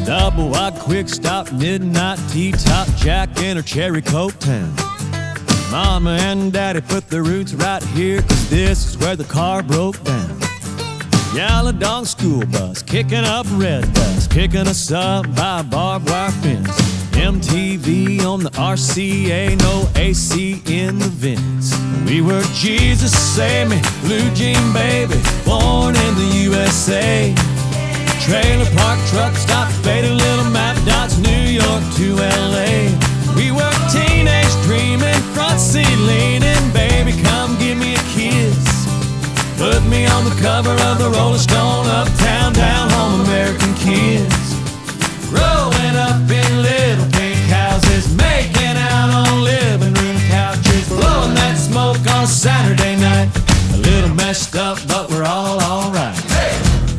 Double wide quick stop, midnight T-top Jack in her cherry coke town. Mama and Daddy put their roots right here, 'cause this is where the car broke down. Yellow dog school bus, kicking up red dust, kicking us up by a barbed wire fence. MTV on the RCA, no AC in the vents. We were Jesus Save Me, Blue Jean Baby, born in the USA. Trailer park truck stop, faded little map dots, New York to LA. We were teenage dreaming, front seat leaning, baby come give me a kiss. Put me on the cover of the Rolling Stone, uptown, down home, American kids. Growing up in little pink houses, making out on living room couches, blowing that smoke on Saturday night. A little messed up, but we're all alright. Hey!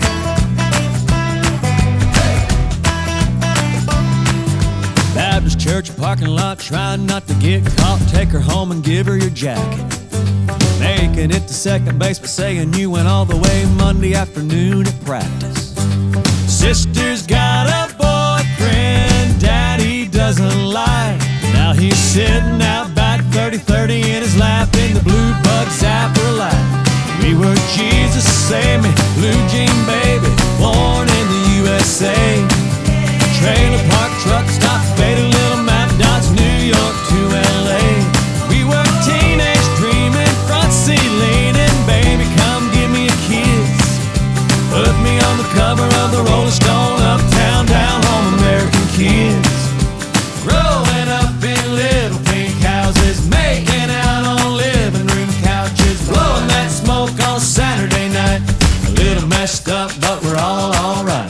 Baptist church parking lot, trying not to get caught. Take her home and give her your jacket. Making it to second base, but saying you went all the way Monday afternoon at practice. Sister's got a boyfriend Daddy doesn't like. Now he's sitting out back 30-30 in his lap in the blue bug zapper light. We were Jesus Save Me, Blue Jean Baby, born in the USA. Trailer park truck stop, faded little map dots, New York to LA. We were teenage dreaming, front seat leaning, baby come give me a kiss. Put me on the cover of the Rolling Stone, uptown, down home, American kids. Growing up in little pink houses, making out on living room couches, blowing that smoke on Saturday night. A little messed up, but we're all alright.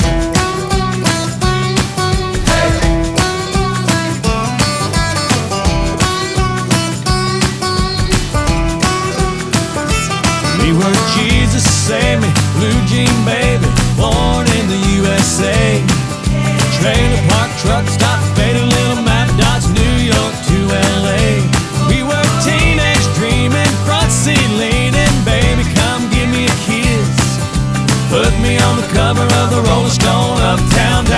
We were Jesus Save Me, Blue Jean Baby, born in the USA. Trailer park truck stop, faded little map dots, New York to LA. We were teenage dreaming, front seat leaning, baby come give me a kiss. Put me on the cover of the Rolling Stone, uptown, down